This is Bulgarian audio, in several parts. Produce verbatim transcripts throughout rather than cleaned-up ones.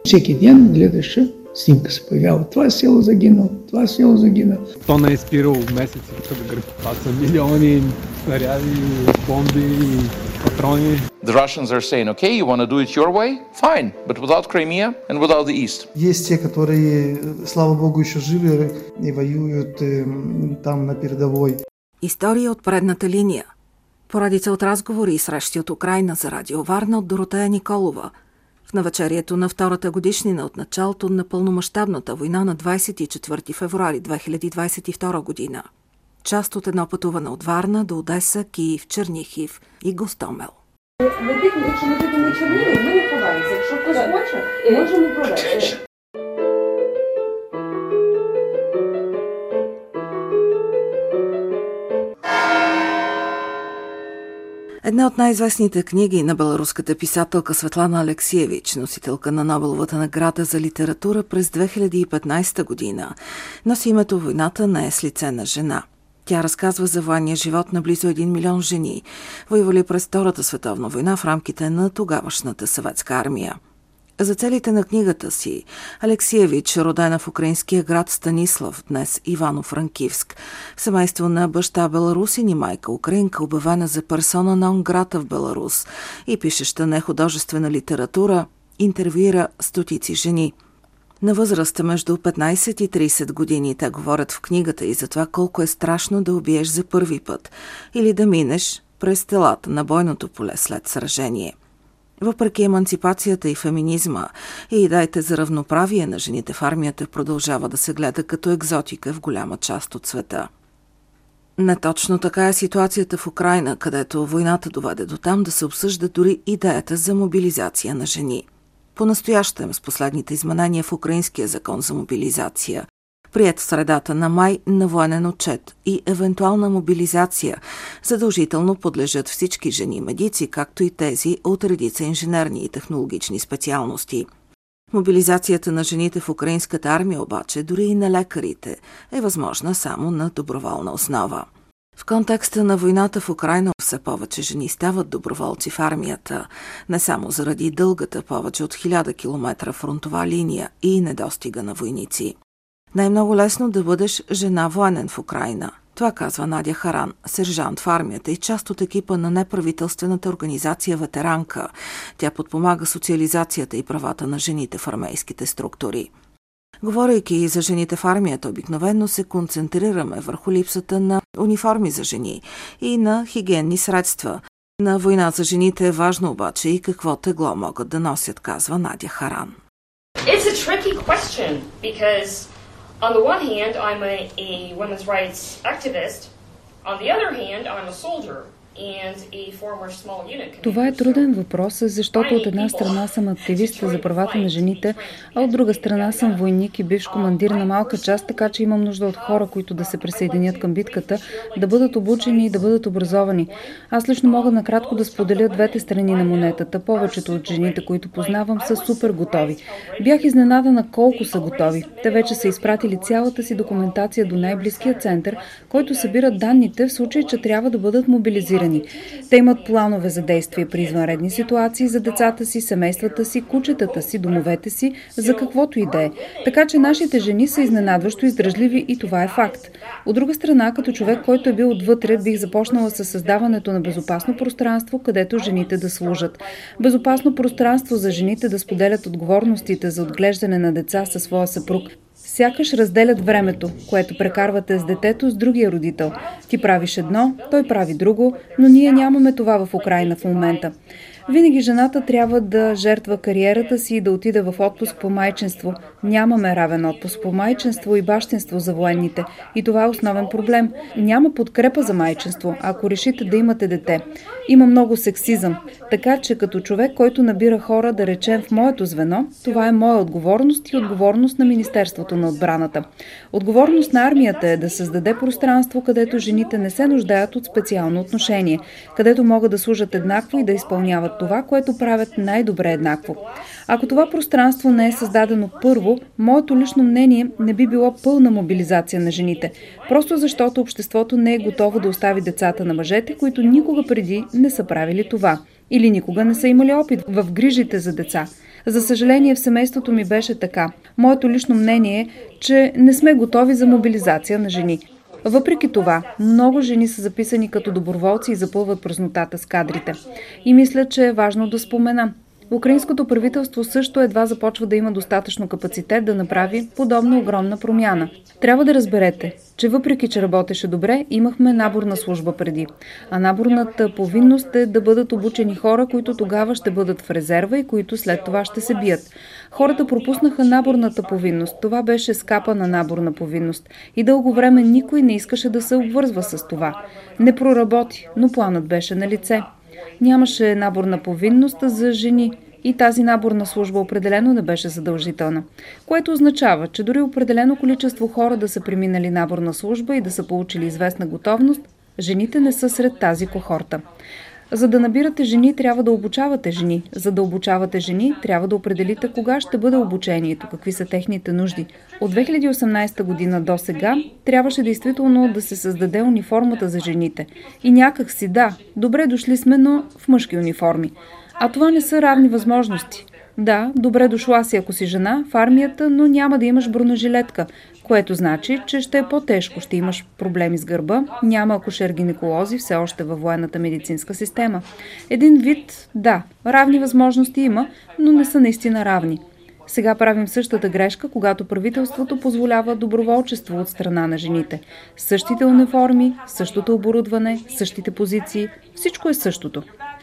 Всеки ден гледаше, снимка се появява. Това село загинало, това село загинало. То не е спирало месеци, като да гърби. Това са милиони снаряди, бомби, патрони. The Russians are saying, okay, you want to do it your way? Fine, but without Crimea and without the East. Есть те, которые, слава богу, еще живы и воюют там на передовой. История от предната линия. Поредица от разговори и срещи от Украйна за Радио Варна от Доротея Николова. В навечерието на втората годишнина от началото на пълномащабната война на двадесет и четвърти февруари две хиляди двадесет и втора година. Част от едно пътуване от Варна до Одеса, Київ, Чернігів і Гостомел. Якщо ми підемо Чернігів, ми не ховаємося. Якщо хтось хоче, можемо провести. Една от най-известните книги на беларуската писателка Светлана Алексиевич, носителка на Нобеловата награда за литература през две хиляди и петнадесета година, носи името "Войната не е с лице на жена". Тя разказва за военния живот на близо един милион жени, воювали през Втората световна война в рамките на тогавашната съветска армия. За целите на книгата си Алексиевич, родена в украинския град Станислав, днес Ивано-Франкивск, в семейство на баща беларусин и майка украинка, обявена за персона нон грата в Беларус и пишеща нехудожествена литература, интервюира стотици жени. На възраст между петнадесет и тридесет години те говорят в книгата и за това колко е страшно да убиеш за първи път или да минеш през телата на бойното поле след сражение. Въпреки еманципацията и феминизма и идеите за равноправие на жените в армията продължава да се гледа като екзотика в голяма част от света. Не точно така е ситуацията в Украйна, където войната доведе до там да се обсъжда дори идеята за мобилизация на жени. По-настоящем с последните изменения в украинския закон за мобилизация, приет в средата на май на военен отчет и евентуална мобилизация, задължително подлежат всички жени медици, както и тези от редица инженерни и технологични специалности. Мобилизацията на жените в украинската армия обаче, дори и на лекарите, е възможна само на доброволна основа. В контекста на войната в Украйна все повече жени стават доброволци в армията, не само заради дългата повече от хиляда километра фронтова линия и недостига на войници. Не е много лесно да бъдеш жена военен в Украйна. Това казва Надя Харан, сержант в армията и част от екипа на неправителствената организация Ветеранка. Тя подпомага социализацията и правата на жените в армейските структури. Говорейки за жените в армията, обикновено се концентрираме върху липсата на униформи за жени и на хигиенни средства. На война за жените е важно обаче и какво тегло могат да носят, казва Надя Харан. It's a tricky question because on the one hand I'm a, a women's rights activist, on the other hand I'm a soldier. Това е труден въпрос, защото от една страна съм активист за правата на жените, а от друга страна съм войник и бивш командир на малка част, така че имам нужда от хора, които да се присъединят към битката, да бъдат обучени и да бъдат образовани. Аз лично мога накратко да споделя двете страни на монетата. Повечето от жените, които познавам, са супер готови. Бях изненадана колко са готови. Те вече са изпратили цялата си документация до най-близкия център, който събира данните в случай, че трябва да бъдат мобилизирани. Те имат планове за действие при извънредни ситуации за децата си, семействата си, кучетата си, домовете си, за каквото и да е. Така че нашите жени са изненадващо издръжливи и това е факт. От друга страна, като човек, който е бил отвътре, бих започнала със създаването на безопасно пространство, където жените да служат. Безопасно пространство за жените да споделят отговорностите за отглеждане на деца със своя съпруг. Сякаш разделят времето, което прекарвате с детето с другия родител. Ти правиш едно, той прави друго, но ние нямаме това в Украйна в момента. Винаги жената трябва да жертва кариерата си и да отиде в отпуск по майчинство. Нямаме равен отпуск по майчинство и бащинство за военните. И това е основен проблем. Няма подкрепа за майчинство, ако решите да имате дете. Има много сексизъм. Така че като човек, който набира хора, да речем в моето звено, това е моя отговорност и отговорност на Министерството на отбраната. Отговорност на армията е да създаде пространство, където жените не се нуждаят от специално отношение, където могат да служат еднакво и да изпълняват това, което правят най-добре еднакво. Ако това пространство не е създадено първо, моето лично мнение не би било пълна мобилизация на жените. Просто защото обществото не е готово да остави децата на мъжете, които никога преди не са правили това. Или никога не са имали опит в грижите за деца. За съжаление, в семейството ми беше така. Моето лично мнение е, че не сме готови за мобилизация на жени. Въпреки това, много жени са записани като доброволци и запълват празнотата с кадрите. И мисля, че е важно да спомена. Украинското правителство също едва започва да има достатъчно капацитет да направи подобна огромна промяна. Трябва да разберете, че въпреки, че работеше добре, имахме наборна служба преди. А наборната повинност е да бъдат обучени хора, които тогава ще бъдат в резерва и които след това ще се бият. Хората пропуснаха наборната повинност. Това беше скапа на наборна повинност. И дълго време никой не искаше да се обвързва с това. Не проработи, но планът беше на лице. Нямаше наборна повинност за жени и тази наборна служба определено не беше задължителна, което означава, че дори определено количество хора да са преминали наборна служба и да са получили известна готовност, жените не са сред тази кохорта. За да набирате жени, трябва да обучавате жени. За да обучавате жени, трябва да определите кога ще бъде обучението, какви са техните нужди. От две хиляди и осемнадесета година до сега трябваше действително да се създаде униформата за жените. И някак си, да, добре дошли сме, но в мъжки униформи. А това не са равни възможности. Да, добре дошла си, ако си жена в армията, но няма да имаш бронежилетка, което значи, че ще е по-тежко, ще имаш проблеми с гърба, няма акушер-гинеколози все още във военната медицинска система. Един вид, да, равни възможности има, но не са наистина равни. Сега правим същата грешка, когато правителството позволява доброволчество от страна на жените. Същите униформи, същото оборудване, същите позиции, всичко е същото.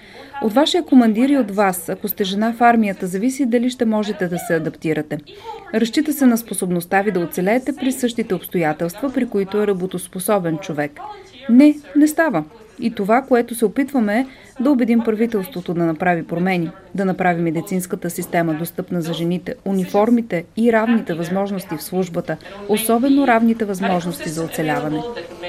От вашия командир и от вас, ако сте жена в армията, зависи дали ще можете да се адаптирате. Разчита се на способността ви да оцелеете при същите обстоятелства, при които е работоспособен човек. Не, не става. И това, което се опитваме е да убедим правителството да направи промени, да направи медицинската система достъпна за жените, униформите и равните възможности в службата, особено равните възможности за оцеляване.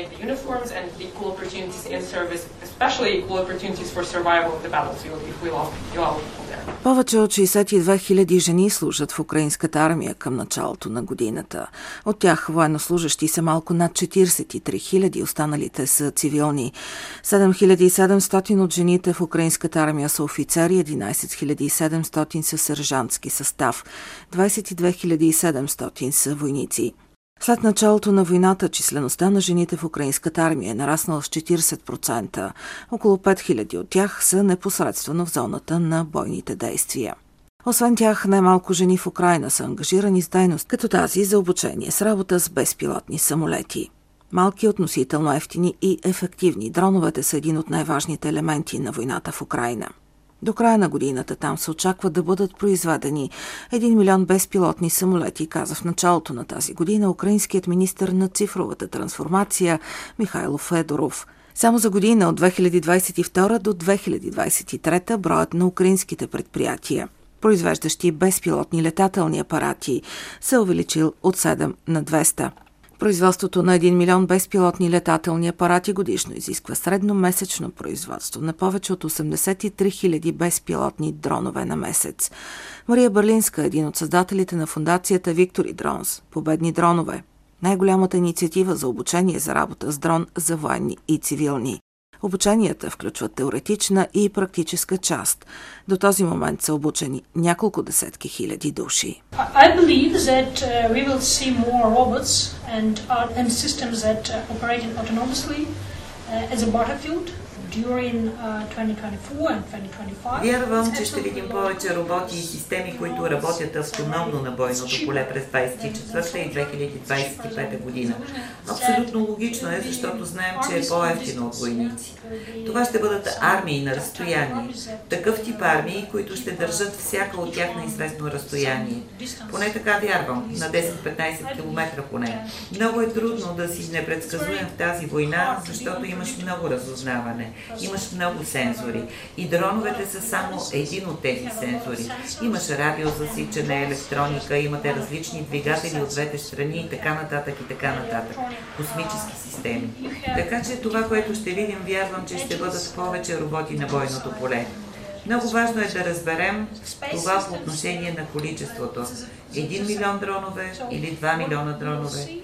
Повече от шейсет и две хиляди жени служат в украинската армия към началото на годината. От тях военнослужащи са малко над четиридесет и три хиляди, останалите са цивилни. седем хиляди и седемстотин от жените в украинската армия са офицери, единадесет хиляди и седемстотин са сержантски състав, двадесет и две хиляди и седемстотин са войници. След началото на войната числеността на жените в украинската армия е нараснала с четиридесет процента. Около пет хиляди от тях са непосредствено в зоната на бойните действия. Освен тях, най-малко жени в Украйна са ангажирани с дейност, като тази за обучение с работа с безпилотни самолети. Малки, относително ефтини и ефективни, дроновете са един от най-важните елементи на войната в Украйна. До края на годината там се очаква да бъдат произведени един милион безпилотни самолети, каза в началото на тази година украинският министър на цифровата трансформация Михайло Федоров. Само за година от две хиляди двадесет и втора до две хиляди двадесет и трета броят на украинските предприятия, произвеждащи безпилотни летателни апарати, се увеличил от седем на двеста. Производството на един милион безпилотни летателни апарати годишно изисква средномесечно производство на повече от осемдесет и три хиляди безпилотни дронове на месец. Мария Берлинска е един от създателите на фондацията Victory Drones – Победни дронове, най-голямата инициатива за обучение за работа с дрон за военни и цивилни. Обученията включват теоретична и практическа част. До този момент са обучени няколко десетки хиляди души. I believe that uh, we will see more robots and uh, and systems that uh, operate autonomously uh, as a battlefield during uh, twenty twenty-four and twenty twenty-five. Вярвам, че ще видим повече роботи и системи, които работят автономно на бойното поле през двадесет и четвърта и две хиляди двадесет и пета година. Абсолютно логично е, защото знаем, че е по-евтино от войници. Това ще бъдат армии на разстояние. Такъв тип армии, които ще държат всяка от тях на известно разстояние. Поне така вярвам, на десет-петнадесет километра поне. Много е трудно да си непредсказуем в тази война, защото имаш много разузнаване. Имаш много сензори и дроновете са само един от тези сензори. Имаш радиозасичане, електроника, имате различни двигатели от двете страни и така нататък и така нататък. Космически системи. Така че това, което ще видим, вярвам, че ще бъдат повече роботи на бойното поле. Много важно е да разберем това по отношение на количеството. Един милион дронове или два милиона дронове.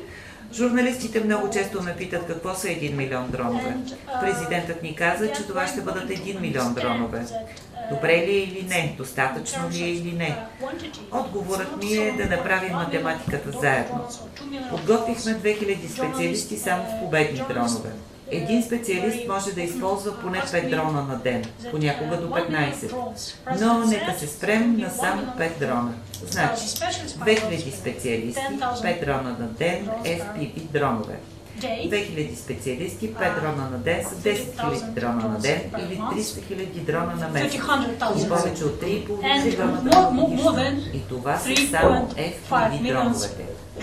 Журналистите много често ме питат какво са един милион дронове. Президентът ни каза, че това ще бъдат един милион дронове. Добре ли е или не? Достатъчно ли е или не? Отговорът ми е да направим математиката заедно. Подготвихме две хиляди специалисти само в победни дронове. Един специалист може да използва поне пет дрона на ден, понякога до петнайсет. Но нека се спрем на само пет дрона. Значи, две хиляди специалисти, пет дрона на ден, Еф Пи Ви дронове. две хиляди специалисти, пет дрона на ден са десет хиляди дрона на ден или триста хиляди дрона на месец. И повече от три и половина дрона годишно. И това са само Еф Пи Ви дроновете.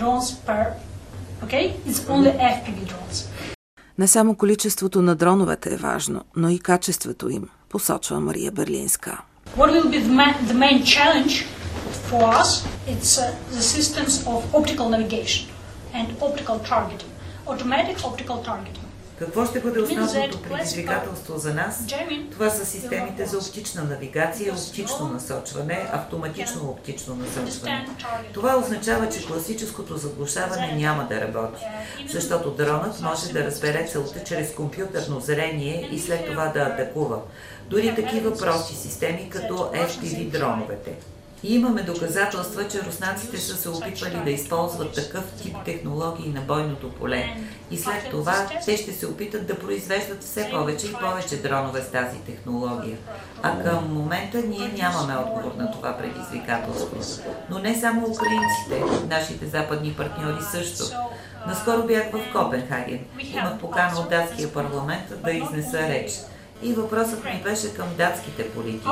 Не само количеството на дроновете е важно, но и качеството им, посочва Мария Берлинска. What will be the main challenge for us? It's uh, the systems of optical navigation and optical targeting, automatic optical targeting. Какво ще бъде основното предизвикателство за нас? Това са системите за оптична навигация, оптично насочване, автоматично оптично насочване. Това означава, че класическото заглушаване няма да работи, защото дронът може да разбере целта чрез компютърно зрение и след това да атакува. Дори такива прости системи, като Еф Пи Ви дроновете. И имаме доказателства, че руснаците са се опитвали да използват такъв тип технологии на бойното поле. И след това те ще се опитат да произвеждат все повече и повече дронове с тази технология. А към момента ние нямаме отговор на това предизвикателство. Но не само украинците, нашите западни партньори също. Наскоро бях в Копенхаген. Имах покана от датския парламент да изнеса реч. И въпросът ми беше към датските политици.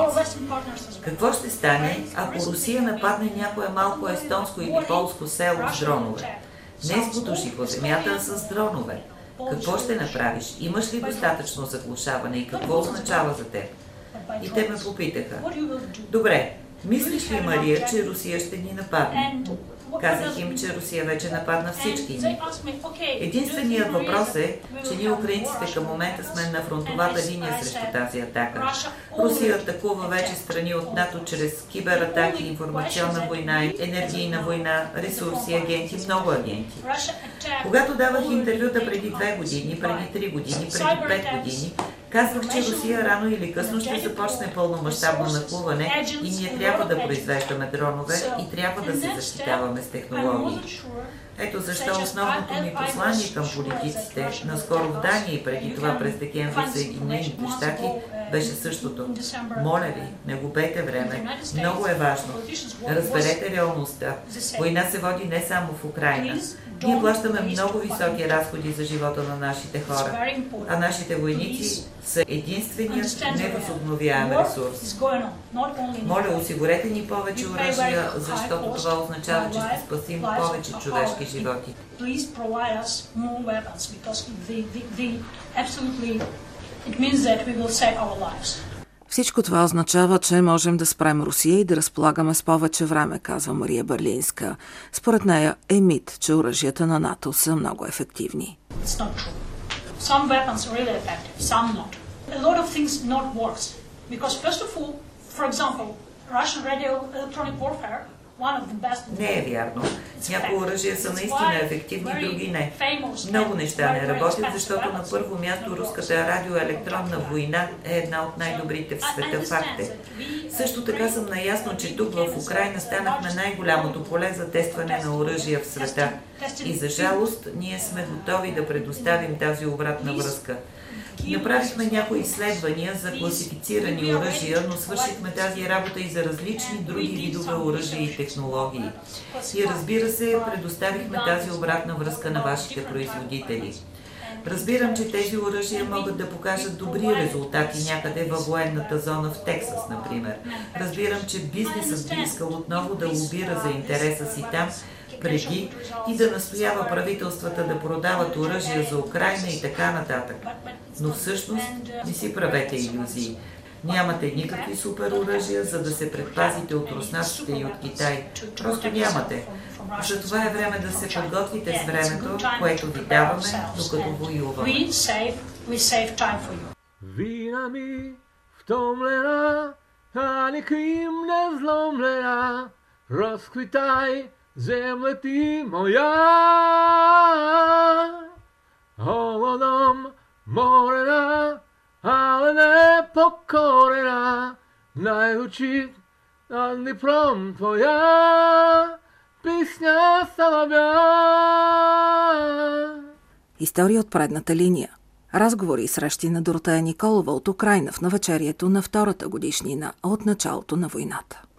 Какво ще стане, ако Русия нападне някое малко естонско или полско село с дронове? Не с подуши по земята, а с дронове. Какво ще направиш? Имаш ли достатъчно заглушаване и какво означава за теб? И те ме попитаха. Добре, мислиш ли, Мария, че Русия ще ни нападне? Казах им, че Русия вече нападна всички ни. Единственият въпрос е, че ние украинците към момента сме на фронтовата линия срещу тази атака. Русия атакува вече страни от НАТО чрез кибератаки, информационна война, енергийна война, ресурси, агенти, много агенти. Когато давах интервюта преди две години, преди три години, преди пет години, казвах, че Русия рано или късно ще започне пълномащабно нахлуване и ние трябва да произвеждаме дронове и трябва да се защитаваме с технологии. Ето защо основното ми послание към политиците, наскоро в Дания и преди това през декември в Съединените щати, беше същото. Моля ви, не губете време. Много е важно. Разберете реалността. Война се води не само в Украйна. Ние плащаме много високи разходи за живота на нашите хора, а нашите войници са единственият невъзобновяем ресурс. Моля, осигурете ни повече оръжия, защото това означава, че ще спасим повече човешки животи. Всичко това означава, че можем да спрем Русия и да разполагаме с повече време, казва Мария Берлинска. Според нея е мит, че оръжията на НАТО са много ефективни. Не е вярно. Някои оръжия са наистина ефективни, други не. Много неща не работят, защото на първо място руската радиоелектронна война е една от най-добрите в света, факт е. Също така съм наясно, че тук в Украйна станахме най-голямото поле за тестване на оръжия в света. И за жалост, ние сме готови да предоставим тази обратна връзка. Направихме някои изследвания за класифицирани оръжия, но свършихме тази работа и за различни други видове оръжия и технологии. И разбира се, предоставихме тази обратна връзка на вашите производители. Разбирам, че тези оръжия могат да покажат добри резултати някъде във военната зона в Тексас, например. Разбирам, че бизнесът би искал отново да лобира за интереса си там, преди и да настоява правителствата да продават оръжия за Украйна и така нататък. Но всъщност не си правете илюзии. Нямате никакви супер оръжия, за да се предпазите от руснаците и от Китай. Просто нямате. Затова е време да се подготвите с времето, което ви даваме, докато воюваме. Вина ми втомлена, а никим не зломлена, разквитай земле ти моя, холодом морена, але не покорена, най-звучить над Дніпром твоя пісня солов'я. История от предната линия. Разговори и срещи на Доротея Николова от Украйна в навечерието на втората годишнина от началото на войната.